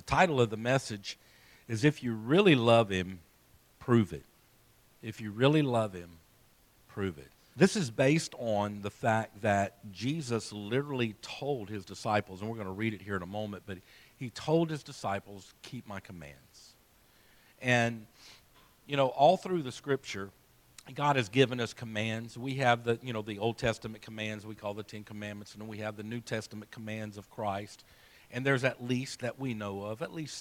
title of the message is If You Really Love Him, Prove It. If you really love Him, prove it. This is based on the fact that Jesus literally told His disciples, and we're going to read it here in a moment, but He told His disciples, keep my commands. And, all through the Scripture, God has given us commands. We have the Old Testament commands we call the Ten Commandments, and then we have the New Testament commands of Christ. And there's at least, that we know of, at least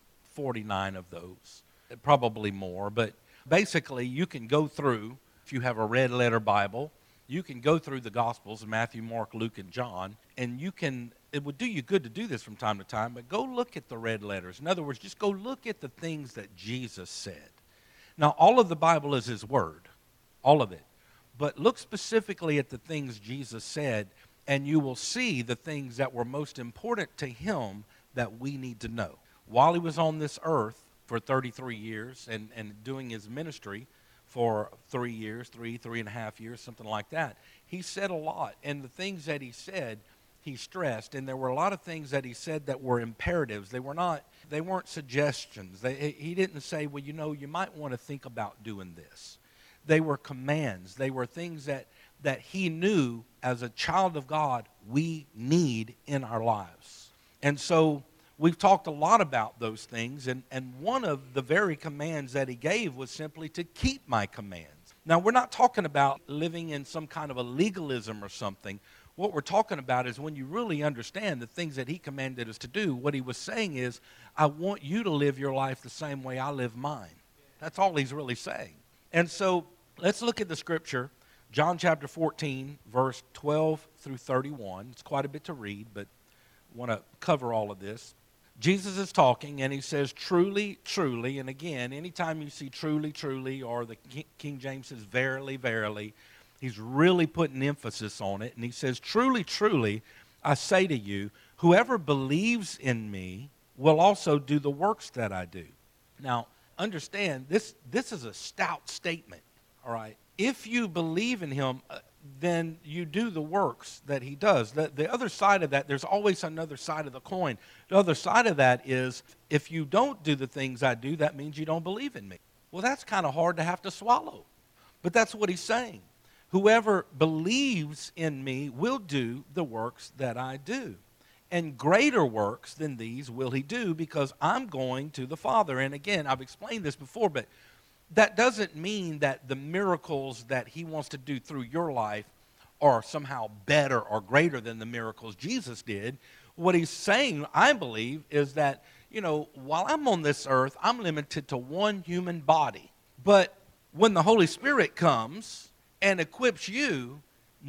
49 of those, probably more. But basically, you can go through, if you have a red letter Bible, you can go through the Gospels, Matthew, Mark, Luke, and John, and it would do you good to do this from time to time, but go look at the red letters. In other words, just go look at the things that Jesus said. Now, all of the Bible is His Word, all of it. But look specifically at the things Jesus said, and you will see the things that were most important to Him that we need to know. While He was on this earth for 33 years and doing His ministry for 3 years, three and a half years, something like that, He said a lot. And the things that He said, He stressed. And there were a lot of things that He said that were imperatives. They weren't suggestions. He didn't say, well, you might want to think about doing this. They were commands. They were things that He knew as a child of God we need in our lives. And so we've talked a lot about those things, and one of the very commands that He gave was simply to keep my commands. Now, we're not talking about living in some kind of a legalism or something. What we're talking about is when you really understand the things that He commanded us to do, what He was saying is, I want you to live your life the same way I live mine. That's all He's really saying. And so let's look at the Scripture, John chapter 14, verse 12 through 31. It's quite a bit to read, but I want to cover all of this. Jesus is talking, and He says, truly, truly, and again, anytime you see truly, truly, or the King James says, verily, verily, He's really putting emphasis on it, and He says, truly, truly, I say to you, whoever believes in me will also do the works that I do. Now, understand, this is a stout statement, all right? If you believe in Him, then you do the works that He does. The other side of that, there's always another side of the coin. The other side of that is, if you don't do the things I do, that means you don't believe in me. Well, that's kind of hard to have to swallow. But that's what He's saying. Whoever believes in me will do the works that I do. And greater works than these will He do, because I'm going to the Father. And again, I've explained this before, but that doesn't mean that the miracles that He wants to do through your life are somehow better or greater than the miracles Jesus did. What He's saying, I believe, is that, while I'm on this earth, I'm limited to one human body. But when the Holy Spirit comes and equips you,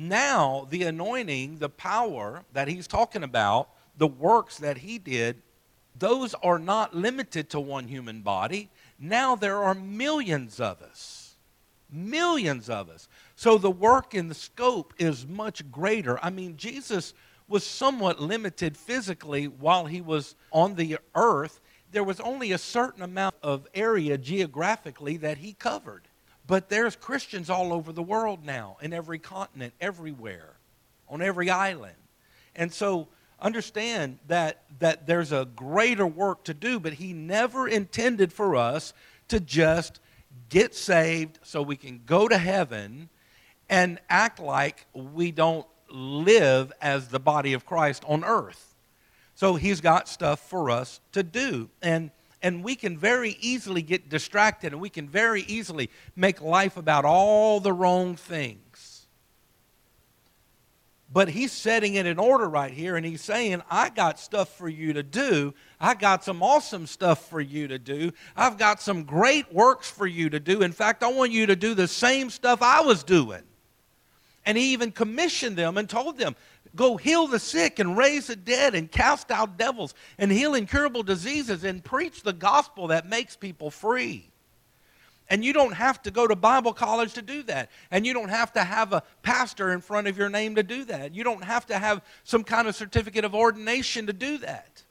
now the anointing, the power that He's talking about, the works that He did, those are not limited to one human body. Now there are millions of us. Millions of us. So the work and the scope is much greater. I mean, Jesus was somewhat limited physically while He was on the earth. There was only a certain amount of area geographically that He covered. But there's Christians all over the world now, in every continent, everywhere, on every island. And so understand that there's a greater work to do, but He never intended for us to just get saved so we can go to heaven and act like we don't live as the body of Christ on earth. So He's got stuff for us to do. And we can very easily get distracted, and we can very easily make life about all the wrong things. But He's setting it in order right here, and He's saying, I got stuff for you to do. I got some awesome stuff for you to do. I've got some great works for you to do. In fact, I want you to do the same stuff I was doing. And He even commissioned them and told them, go heal the sick and raise the dead and cast out devils and heal incurable diseases and preach the gospel that makes people free. And you don't have to go to Bible college to do that. And you don't have to have a pastor in front of your name to do that. You don't have to have some kind of certificate of ordination to do that.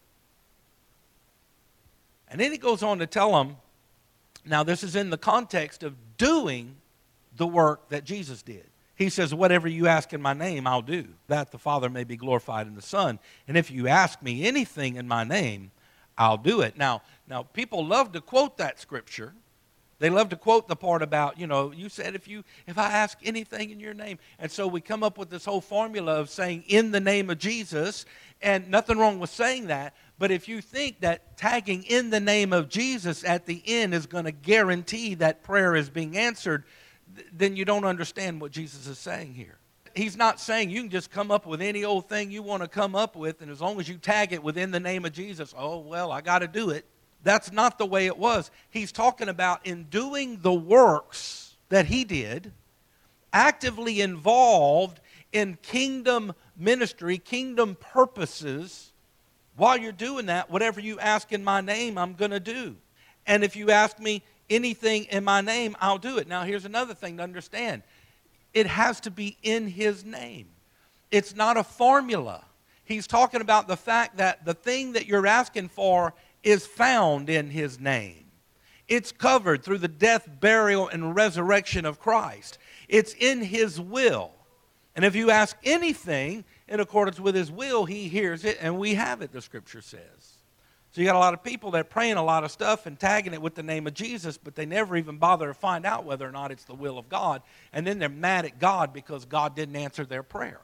And then He goes on to tell them, now this is in the context of doing the work that Jesus did. He says, whatever you ask in my name, I'll do, that the Father may be glorified in the Son. And if you ask me anything in my name, I'll do it. Now, people love to quote that scripture. They love to quote the part about, you said if I ask anything in your name. And so we come up with this whole formula of saying in the name of Jesus, and nothing wrong with saying that. But if you think that tagging in the name of Jesus at the end is going to guarantee that prayer is being answered, then you don't understand what Jesus is saying here. He's not saying you can just come up with any old thing you want to come up with, and as long as you tag it within the name of Jesus, oh, well, I got to do it. That's not the way it was. He's talking about in doing the works that he did, actively involved in kingdom ministry, kingdom purposes. While you're doing that, whatever you ask in my name, I'm going to do. And if you ask me anything in my name, I'll do it. Now, here's another thing to understand. It has to be in his name. It's not a formula. He's talking about the fact that the thing that you're asking for is found in his name. It's covered through the death, burial, and resurrection of Christ. It's in his will. And if you ask anything in accordance with his will, he hears it, and we have it, the scripture says. So you got a lot of people that are praying a lot of stuff and tagging it with the name of Jesus, but they never even bother to find out whether or not it's the will of God. And then they're mad at God because God didn't answer their prayer.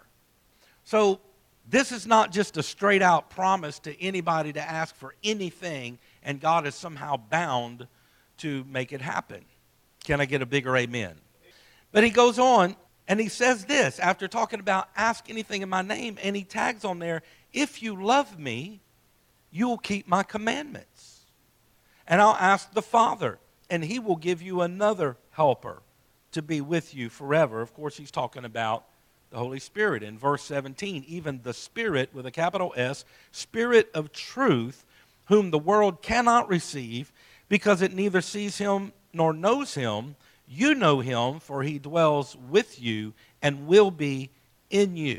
So this is not just a straight out promise to anybody to ask for anything, and God is somehow bound to make it happen. Can I get a bigger amen? But he goes on and he says this after talking about ask anything in my name, and he tags on there, if you love me, you will keep my commandments. And I'll ask the Father, and he will give you another helper to be with you forever. Of course, he's talking about the Holy Spirit. In verse 17, even the Spirit, with a capital S, Spirit of truth, whom the world cannot receive, because it neither sees him nor knows him. You know him, for he dwells with you and will be in you.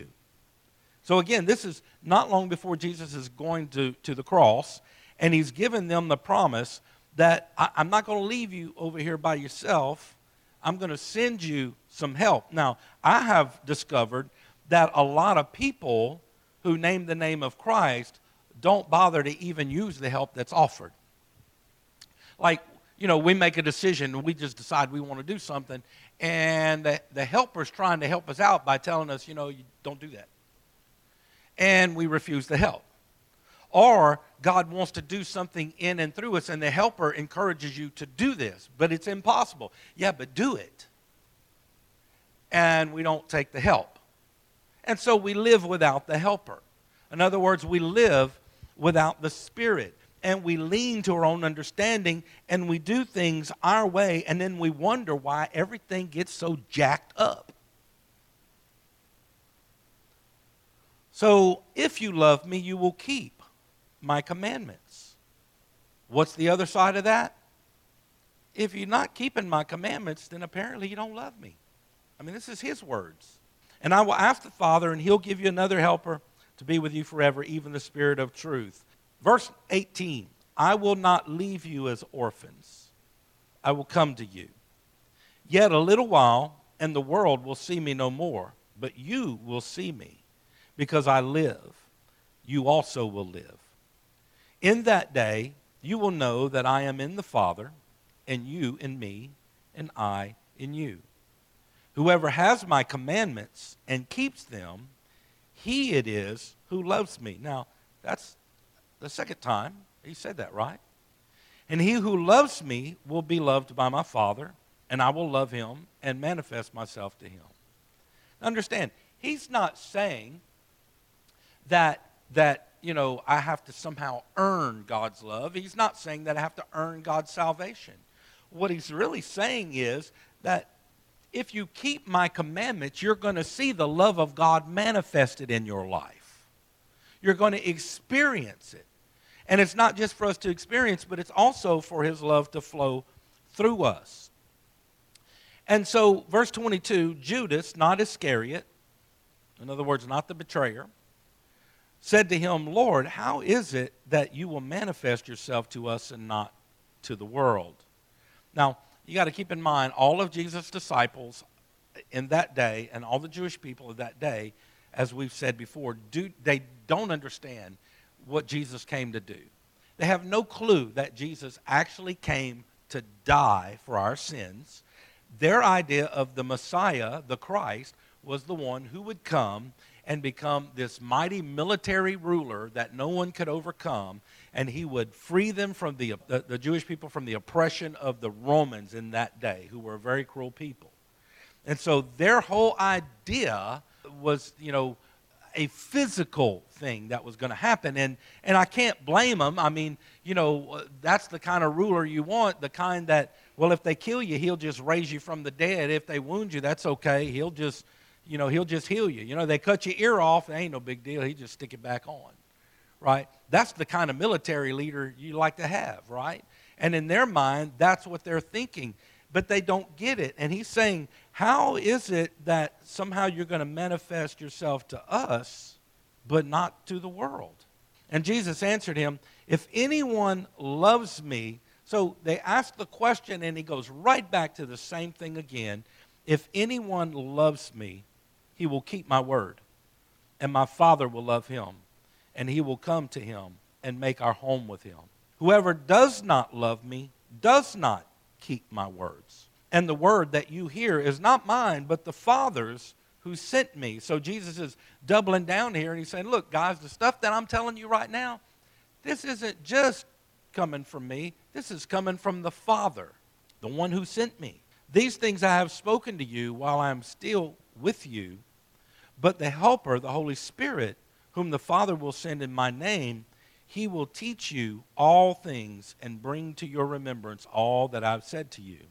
So again, this is not long before Jesus is going to the cross, and he's given them the promise that I'm not going to leave you over here by yourself. I'm going to send you some help. Now, I have discovered that a lot of people who name the name of Christ don't bother to even use the help that's offered. Like, we make a decision, we just decide we want to do something, and the helper's trying to help us out by telling us, you don't do that. And we refuse the help. Or God wants to do something in and through us, and the helper encourages you to do this, but it's impossible. Yeah, but do it. And we don't take the help. And so we live without the helper. In other words, we live without the Spirit. And we lean to our own understanding, and we do things our way, and then we wonder why everything gets so jacked up. So, if you love me, you will keep my commandments. What's the other side of that? If you're not keeping my commandments, then apparently you don't love me. I mean, this is his words. And I will ask the Father, and he'll give you another helper to be with you forever, even the Spirit of truth. Verse 18, I will not leave you as orphans. I will come to you. Yet a little while, and the world will see me no more, but you will see me. Because I live, you also will live. In that day, you will know that I am in the Father, and you in me, and I in you. Whoever has my commandments and keeps them, he it is who loves me. Now, that's the second time he said that, right? And he who loves me will be loved by my Father, and I will love him and manifest myself to him. Understand, he's not saying that I have to somehow earn God's love. He's not saying that I have to earn God's salvation. What he's really saying is that if you keep my commandments, you're going to see the love of God manifested in your life. You're going to experience it. And it's not just for us to experience, but it's also for his love to flow through us. And so, verse 22, Judas, not Iscariot, in other words, not the betrayer, said to him, Lord, how is it that you will manifest yourself to us and not to the world? Now, you got to keep in mind, all of Jesus' disciples in that day and all the Jewish people of that day, as we've said before, they don't understand what Jesus came to do. They have no clue that Jesus actually came to die for our sins. Their idea of the Messiah, the Christ, was the one who would come and become this mighty military ruler that no one could overcome, and he would free them from the Jewish people from the oppression of the Romans in that day, who were a very cruel people. And so their whole idea was, a physical thing that was going to happen. And I can't blame them. I mean, that's the kind of ruler you want, the kind that, well, if they kill you, he'll just raise you from the dead. If they wound you, that's okay. He'll just heal you. They cut your ear off, it ain't no big deal. He just stick it back on, right? That's the kind of military leader you like to have, right? And in their mind, that's what they're thinking. But they don't get it. And he's saying, how is it that somehow you're going to manifest yourself to us, but not to the world? And Jesus answered him, if anyone loves me, so they ask the question and he goes right back to the same thing again. If anyone loves me, he will keep my word, and my Father will love him, and he will come to him and make our home with him. Whoever does not love me does not keep my words. And the word that you hear is not mine, but the Father's who sent me. So Jesus is doubling down here, and he's saying, look, guys, the stuff that I'm telling you right now, this isn't just coming from me. This is coming from the Father, the one who sent me. These things I have spoken to you while I am still with you, but the Helper, the Holy Spirit, whom the Father will send in my name, he will teach you all things and bring to your remembrance all that I've said to you.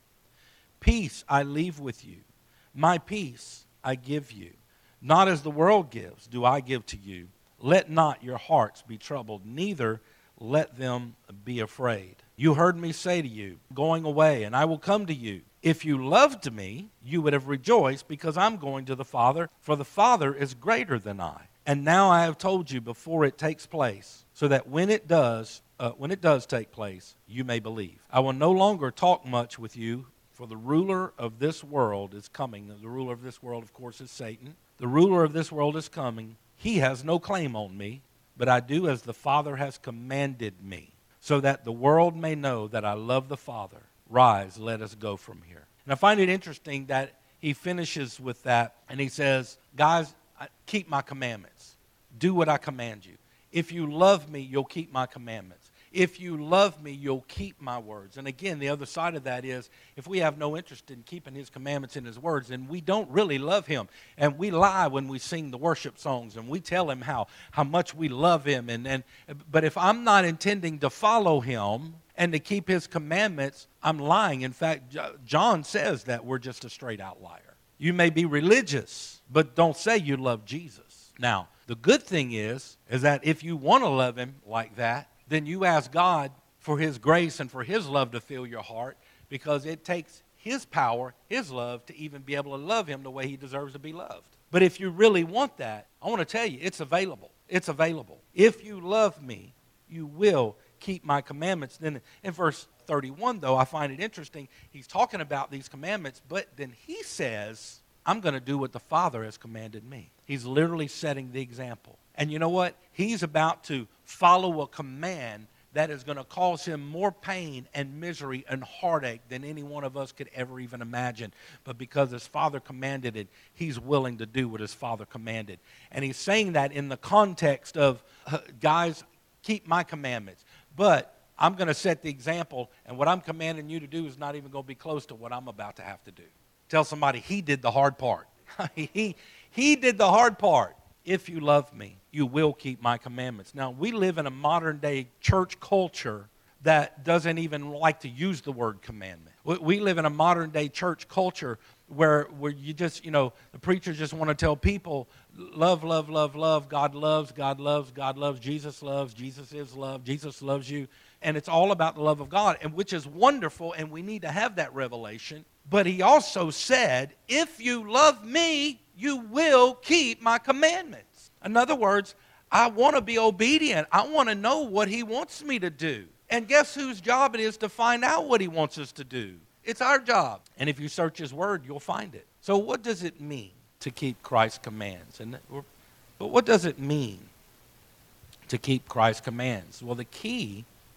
Peace I leave with you. My peace I give you. Not as the world gives, do I give to you. Let not your hearts be troubled, neither let them be afraid. You heard me say to you, going away, and I will come to you. If you loved me, you would have rejoiced, because I'm going to the Father, for the Father is greater than I. And now I have told you before it takes place, so that when it does take place, you may believe. I will no longer talk much with you, for the ruler of this world is coming. The ruler of this world, of course, is Satan. The ruler of this world is coming. He has no claim on me, but I do as the Father has commanded me, so that the world may know that I love the Father. Rise, let us go from here. And I find it interesting that he finishes with that, and he says, guys, keep my commandments. Do what I command you. If you love me, you'll keep my commandments. If you love me, you'll keep my words. And again, the other side of that is, if we have no interest in keeping his commandments and his words, then we don't really love him. And we lie when we sing the worship songs, and we tell him how much we love him. But if I'm not intending to follow him and to keep his commandments, I'm lying. In fact, John says that we're just a straight out liar. You may be religious, but don't say you love Jesus. Now, the good thing is that if you want to love him like that, then you ask God for his grace and for his love to fill your heart, because it takes his power, his love, to even be able to love him the way he deserves to be loved. But if you really want that, I want to tell you, it's available. It's available. If you love me, you will keep my commandments. Then in verse 31, though, I find it interesting. He's talking about these commandments, but then he says, I'm going to do what the Father has commanded me. He's literally setting the example. And you know what? He's about to follow a command that is going to cause him more pain and misery and heartache than any one of us could ever even imagine. But because his Father commanded it, he's willing to do what his Father commanded. And he's saying that in the context of, guys, keep my commandments. But I'm going to set the example, and what I'm commanding you to do is not even going to be close to what I'm about to have to do. Tell somebody, he did the hard part. He did the hard part. If you love me, you will keep my commandments. Now, we live in a modern day church culture that doesn't even like to use the word commandment. We live in a modern day church culture where you just, the preachers just want to tell people, love, love, love, love. God loves, God loves, God loves. Jesus loves, Jesus is love. Jesus loves you. And it's all about the love of God, and which is wonderful, and we need to have that revelation. But he also said, if you love me, you will keep my commandments. In other words, I want to be obedient. I want to know what he wants me to do. And guess whose job it is to find out what he wants us to do? It's our job. And if you search his word, you'll find it. So what does it mean to keep Christ's commands? But what does it mean to keep Christ's commands? Well, the key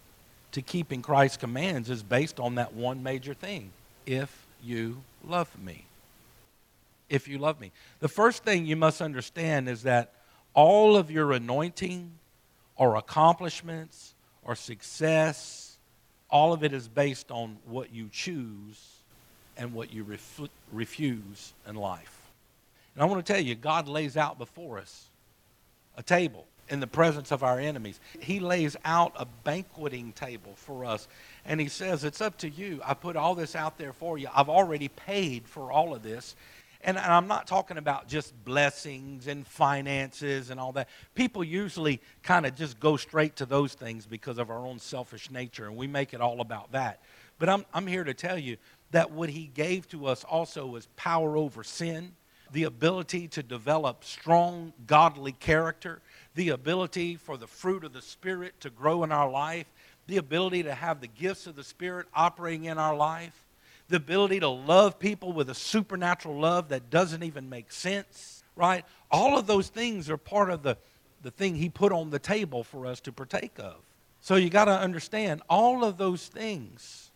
to keeping Christ's commands is based on that one major thing. If you love me. If you love me. The first thing you must understand is that all of your anointing or accomplishments or success, all of it is based on what you choose and what you refuse in life. And I want to tell you, God lays out before us a table in the presence of our enemies. He lays out a banqueting table for us. And he says, it's up to you. I put all this out there for you. I've already paid for all of this. And I'm not talking about just blessings and finances and all that. People usually kind of just go straight to those things because of our own selfish nature, and we make it all about that. But I'm here to tell you that what he gave to us also was power over sin, the ability to develop strong, godly character, the ability for the fruit of the Spirit to grow in our life, the ability to have the gifts of the Spirit operating in our life, the ability to love people with a supernatural love that doesn't even make sense, right? All of those things are part of the thing he put on the table for us to partake of. So you got to understand, all of those things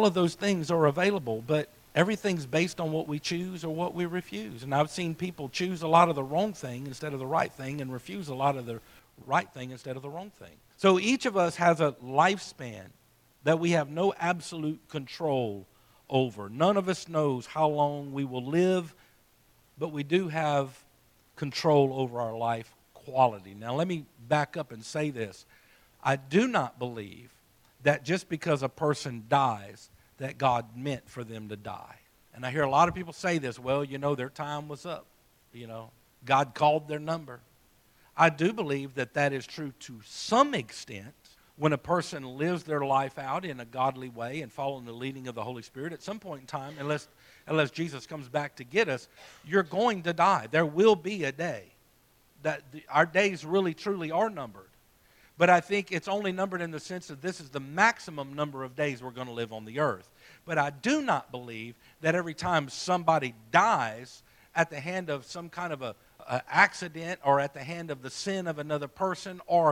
are available, but everything's based on what we choose or what we refuse. And I've seen people choose a lot of the wrong thing instead of the right thing and refuse a lot of the right thing instead of the wrong thing. So each of us has a lifespan that we have no absolute control over. None of us knows how long we will live, but we do have control over our life quality. Now let me back up and say this. I do not believe that just because a person dies that God meant for them to die. And I hear a lot of people say this, well, their time was up. God called their number. I do believe that that is true to some extent. When a person lives their life out in a godly way and following the leading of the Holy Spirit, at some point in time, unless Jesus comes back to get us, you're going to die. There will be a day that our days really, truly are numbered. But I think it's only numbered in the sense that this is the maximum number of days we're going to live on the earth. But I do not believe that every time somebody dies at the hand of some kind of a accident or at the hand of the sin of another person or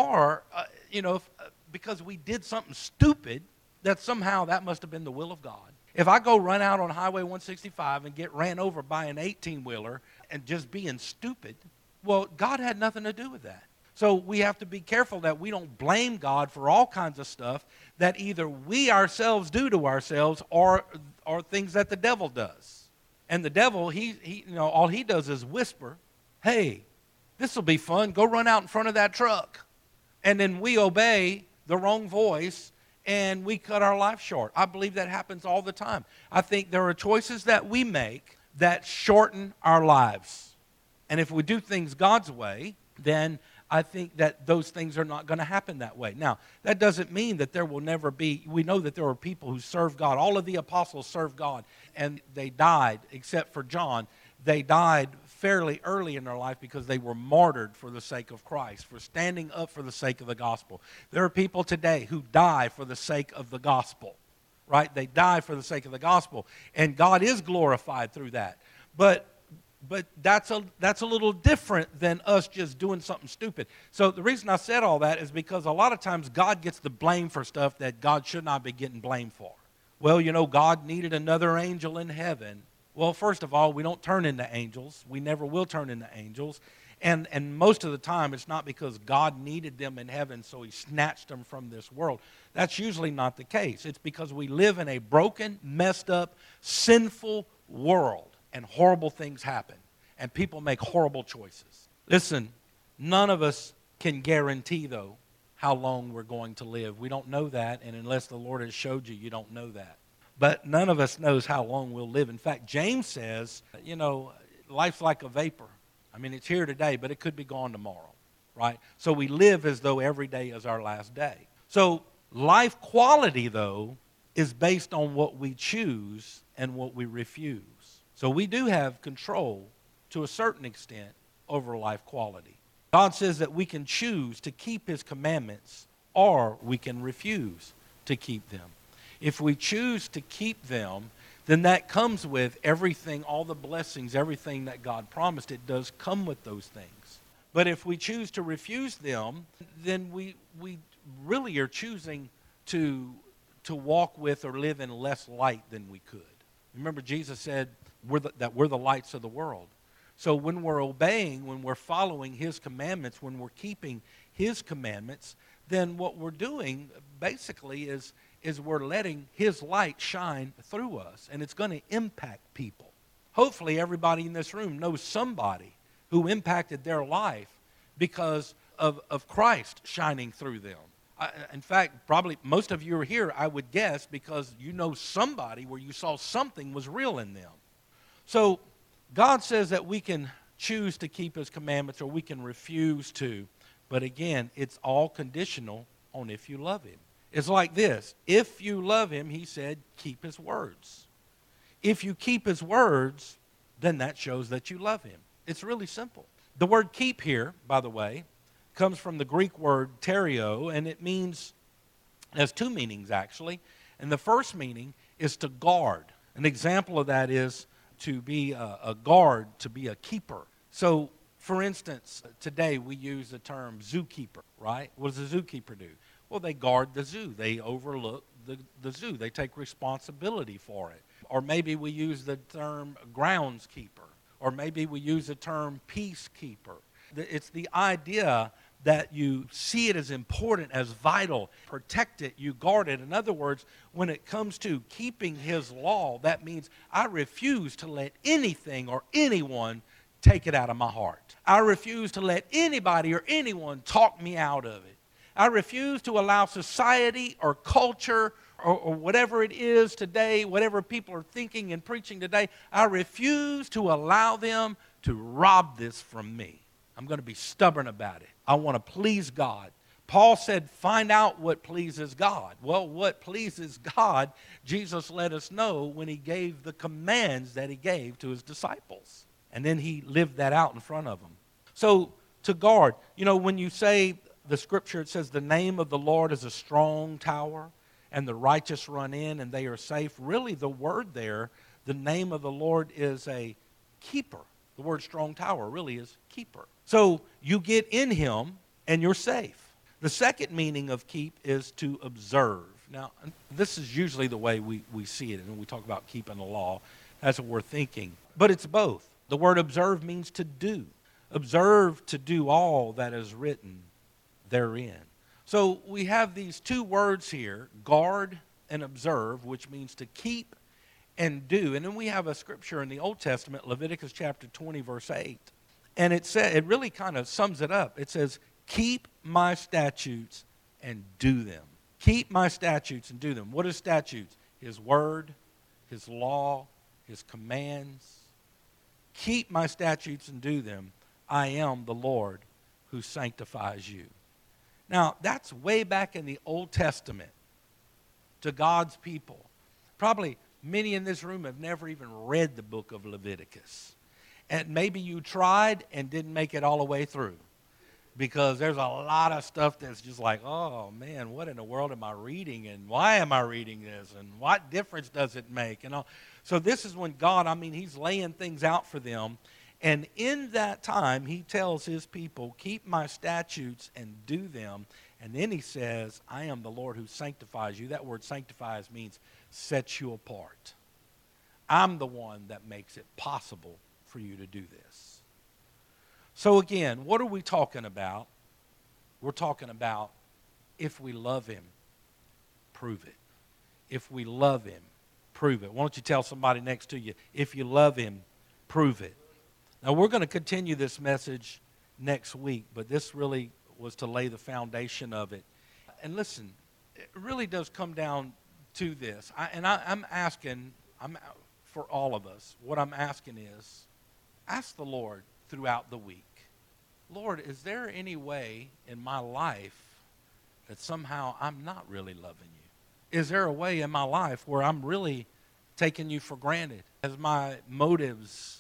because we did something stupid, that somehow that must have been the will of God. If I go run out on Highway 165 and get ran over by an 18-wheeler and just being stupid, well, God had nothing to do with that. So we have to be careful that we don't blame God for all kinds of stuff that either we ourselves do to ourselves or things that the devil does. And the devil, he all he does is whisper, hey, this will be fun. Go run out in front of that truck. And then we obey the wrong voice and we cut our life short. I believe that happens all the time. I think there are choices that we make that shorten our lives. And if we do things God's way, then I think that those things are not going to happen that way. Now, that doesn't mean that there will never be, we know that there are people who serve God. All of the apostles served God, and they died, except for John. They died fairly early in their life because they were martyred for the sake of Christ, for standing up for the sake of the gospel. There are people today who die for the sake of the gospel, right? They die for the sake of the gospel, and God is glorified through that. But that's a little different than us just doing something stupid. So the reason I said all that is because a lot of times God gets the blame for stuff that God should not be getting blamed for. Well, God needed another angel in heaven. Well, first of all, we don't turn into angels. We never will turn into angels. And most of the time, it's not because God needed them in heaven, so he snatched them from this world. That's usually not the case. It's because we live in a broken, messed up, sinful world. And horrible things happen. And people make horrible choices. Listen, none of us can guarantee, though, how long we're going to live. We don't know that, and unless the Lord has showed you, you don't know that. But none of us knows how long we'll live. In fact, James says, life's like a vapor. I mean, it's here today, but it could be gone tomorrow, right? So we live as though every day is our last day. So life quality, though, is based on what we choose and what we refuse. So we do have control to a certain extent over life quality. God says that we can choose to keep his commandments or we can refuse to keep them. If we choose to keep them, then that comes with everything, all the blessings, everything that God promised. It does come with those things. But if we choose to refuse them, then we really are choosing to walk with or live in less light than we could. Remember, Jesus said that we're the lights of the world. So when we're obeying, when we're following his commandments, when we're keeping his commandments, then what we're doing basically is we're letting his light shine through us, and it's going to impact people. Hopefully everybody in this room knows somebody who impacted their life because of Christ shining through them. In fact, probably most of you are here, I would guess, because you know somebody where you saw something was real in them. So God says that we can choose to keep his commandments or we can refuse to. But again, it's all conditional on if you love him. It's like this. If you love him, he said, keep his words. If you keep his words, then that shows that you love him. It's really simple. The word keep here, by the way, comes from the Greek word terio, and it has two meanings actually. And the first meaning is to guard. An example of that is to be a guard, to be a keeper. So, for instance, today we use the term zookeeper, right? What does a zookeeper do? Well, they guard the zoo. They overlook the zoo. They take responsibility for it. Or maybe we use the term groundskeeper. Or maybe we use the term peacekeeper. It's the idea that you see it as important, as vital, protect it, you guard it. In other words, when it comes to keeping his law, that means I refuse to let anything or anyone take it out of my heart. I refuse to let anybody or anyone talk me out of it. I refuse to allow society or culture or whatever it is today, whatever people are thinking and preaching today, I refuse to allow them to rob this from me. I'm going to be stubborn about it. I want to please God. Paul said, find out what pleases God. Well, what pleases God, Jesus let us know when he gave the commands that he gave to his disciples. And then he lived that out in front of them. So, to guard, when you say the scripture, it says the name of the Lord is a strong tower, and the righteous run in and they are safe. Really, the word there, the name of the Lord is a keeper. The word strong tower really is keeper. So you get in him and you're safe. The second meaning of keep is to observe. Now, this is usually the way we see it. And when we talk about keeping the law, that's what we're thinking. But it's both. The word observe means to do. Observe to do all that is written therein. So we have these two words here, guard and observe, which means to keep and do. And then we have a scripture in the Old Testament, Leviticus chapter 20, verse 8. And it really kind of sums it up. It says, keep my statutes and do them. Keep my statutes and do them. What are statutes? His word, his law, his commands. Keep my statutes and do them. I am the Lord who sanctifies you. Now, that's way back in the Old Testament to God's people. Probably many in this room have never even read the book of Leviticus. And maybe you tried and didn't make it all the way through. Because there's a lot of stuff that's just like, oh man, what in the world am I reading? And why am I reading this? And what difference does it make? And all. So this is when God, he's laying things out for them. And in that time, he tells his people, keep my statutes and do them. And then he says, I am the Lord who sanctifies you. That word sanctifies means sets you apart. I'm the one that makes it possible for you to do this. So again, what are we talking about? We're talking about if we love him, prove it. If we love him, prove it. Why don't you tell somebody next to you, if you love him, prove it. Now, we're going to continue this message next week, but this really was to lay the foundation of it. And listen, it really does come down to this. I'm asking for all of us, what I'm asking is, ask the Lord throughout the week, Lord, is there any way in my life that somehow I'm not really loving you? Is there a way in my life where I'm really taking you for granted? Have my motives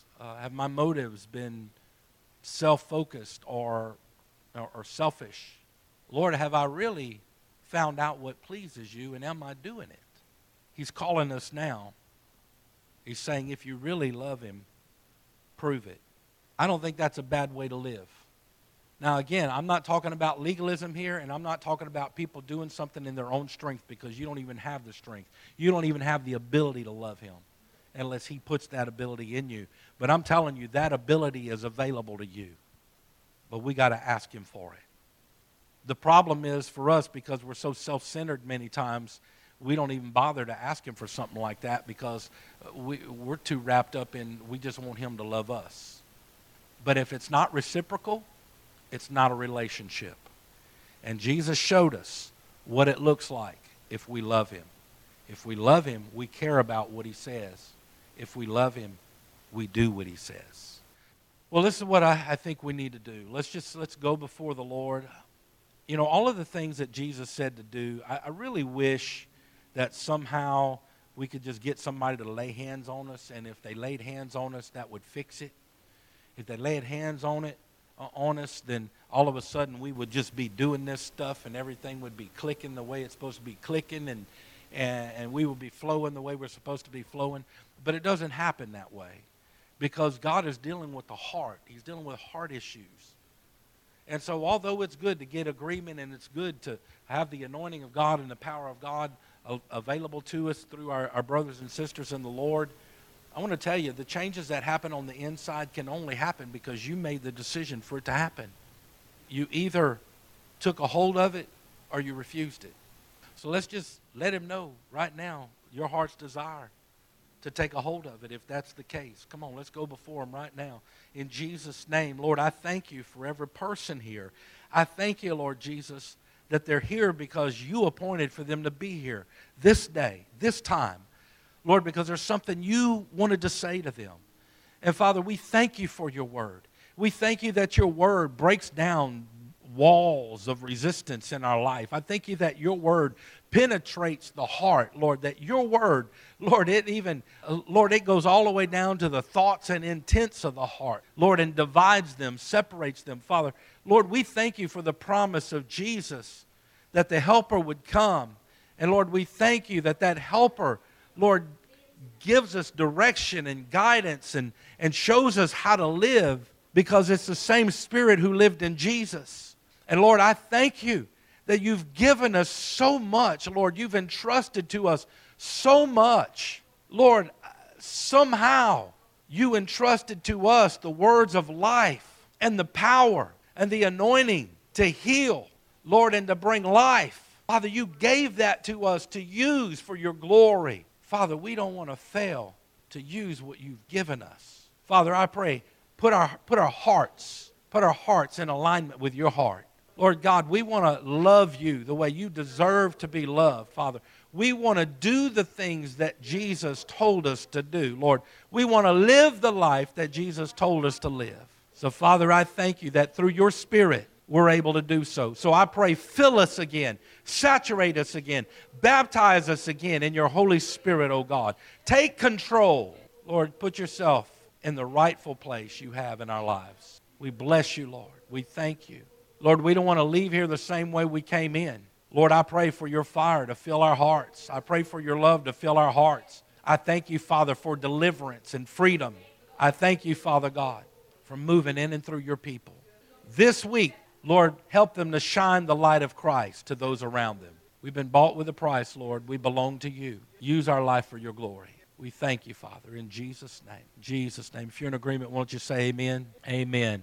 been self-focused or selfish? Lord, have I really found out what pleases you, and am I doing it? He's calling us now. He's saying, if you really love him, prove it. I don't think that's a bad way to live. Now, again, I'm not talking about legalism here, and I'm not talking about people doing something in their own strength, because you don't even have the strength. You don't even have the ability to love him unless he puts that ability in you. But I'm telling you, that ability is available to you. But we got to ask him for it. The problem is for us, because we're so self-centered many times, we don't even bother to ask him for something like that, because we're too wrapped up in, we just want him to love us. But if it's not reciprocal, it's not a relationship. And Jesus showed us what it looks like if we love him. If we love him, we care about what he says. If we love him, we do what he says. Well, this is what I think we need to do. Let's go before the Lord. You know, all of the things that Jesus said to do, I really wish that somehow we could just get somebody to lay hands on us, and if they laid hands on us, that would fix it. If they laid hands on us, then all of a sudden we would just be doing this stuff, and everything would be clicking the way it's supposed to be clicking, and we would be flowing the way we're supposed to be flowing. But it doesn't happen that way, because God is dealing with the heart. He's dealing with heart issues. And so although it's good to get agreement, and it's good to have the anointing of God and the power of God available to us through our brothers and sisters in the Lord, I want to tell you, the changes that happen on the inside can only happen because you made the decision for it to happen. You either took a hold of it or you refused it. So let's just let him know right now your heart's desire to take a hold of it, if that's the case. Come on, let's go before him right now. In Jesus' name, Lord, I thank you for every person here. I thank you, Lord Jesus, that they're here because you appointed for them to be here this day, this time. Lord, because there's something you wanted to say to them. And Father, we thank you for your word. We thank you that your word breaks down walls of resistance in our life. I thank you that your word penetrates the heart, Lord, that your word, Lord, it goes all the way down to the thoughts and intents of the heart, Lord, and divides them, separates them. Father, Lord, we thank you for the promise of Jesus, that the helper would come. And Lord, we thank you that helper, Lord, gives us direction and guidance and shows us how to live, because it's the same Spirit who lived in Jesus. And Lord, I thank you that you've given us so much. Lord, you've entrusted to us so much. Lord, somehow you entrusted to us the words of life and the power and the anointing to heal, Lord, and to bring life. Father, you gave that to us to use for your glory. Father, we don't want to fail to use what you've given us. Father, I pray, put our hearts in alignment with your heart. Lord God, we want to love you the way you deserve to be loved, Father. We want to do the things that Jesus told us to do, Lord. We want to live the life that Jesus told us to live. So, Father, I thank you that through your Spirit, we're able to do so. So I pray, fill us again, saturate us again, baptize us again in your Holy Spirit, oh God. Take control. Lord, put yourself in the rightful place you have in our lives. We bless you, Lord. We thank you. Lord, we don't want to leave here the same way we came in. Lord, I pray for your fire to fill our hearts. I pray for your love to fill our hearts. I thank you, Father, for deliverance and freedom. I thank you, Father God, for moving in and through your people. This week, Lord, help them to shine the light of Christ to those around them. We've been bought with a price, Lord. We belong to you. Use our life for your glory. We thank you, Father, in Jesus' name. Jesus' name. If you're in agreement, won't you say amen? Amen.